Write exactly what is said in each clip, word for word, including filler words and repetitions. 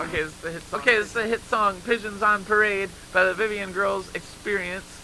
Okay, this is the hit song. Okay, this is the hit song "Pigeons on Parade" by the Vivian Girls Experience.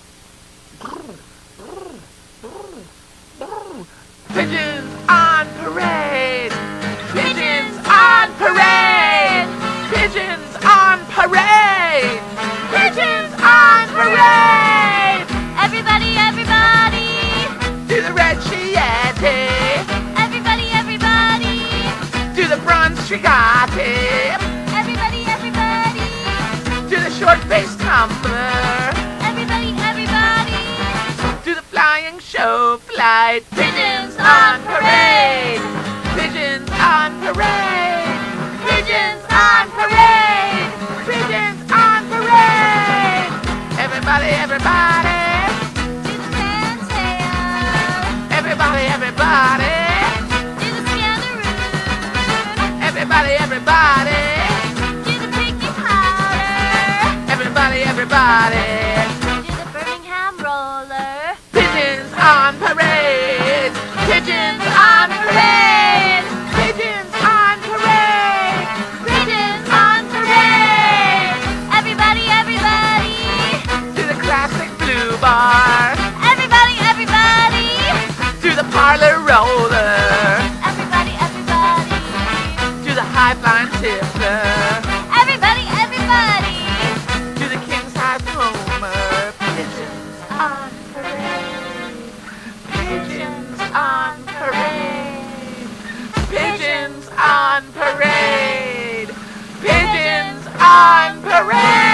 Pigeons on parade! Pigeons on parade! Pigeons on parade! Pigeons on parade! Everybody, everybody! Do the red chianti! Everybody, everybody! Do the bronze strigati! Everybody, everybody! Do the short-faced tumbler! Everybody, everybody! Do the flying show flight! Pigeons on parade! Pigeons on parade! Pigeons on parade! Pigeons on parade! Everybody, everybody! Do the fantail! Everybody, everybody! Do the scanneroo! Everybody, everybody! Do the baking powder! Everybody, everybody! Do the Birmingham roller! Pigeons on parade! Pigeons on parade! Pigeons on parade! Pigeons on parade! Everybody, everybody! Do the classic blue bar! Everybody, everybody! Do the parlor roller! Everybody, everybody! Do the high flying tippler! Everybody, everybody! Do the king's high homer! Pigeons On parade! Pigeons on parade! Pigeons on parade! Pigeons on parade!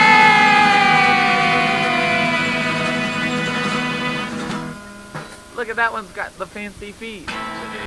Look at that one's got the fancy feet.